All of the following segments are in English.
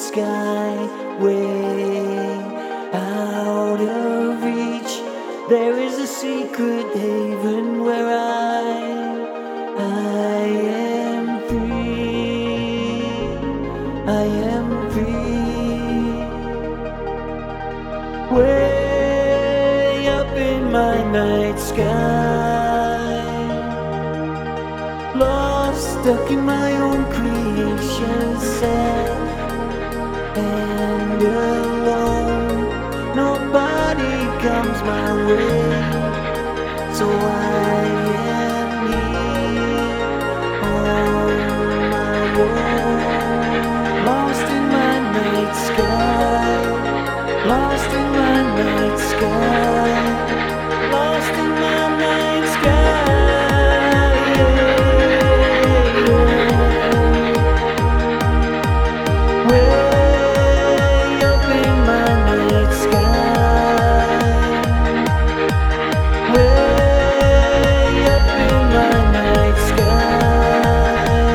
sky, way out of reach. There is a secret haven where I am free. I am free. Way up in my night sky, lost, stuck in my own creation, sad and alone. Nobody comes my way, so I am here on my own. Lost in my night sky, lost in my night sky, lost in my night sky. Way up in my night sky, way up in my night sky.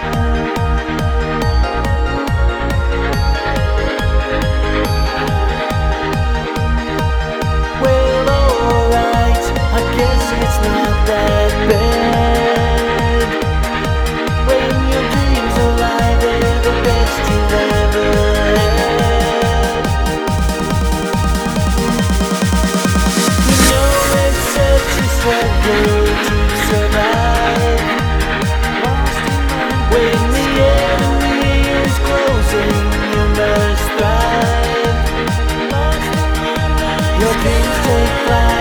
Well, alright, I guess it's not that bad. When your dreams are lie, they're the best you've ever had. You know it's such a struggle to survive. When the enemy is closing, you must thrive. Your dreams take flight.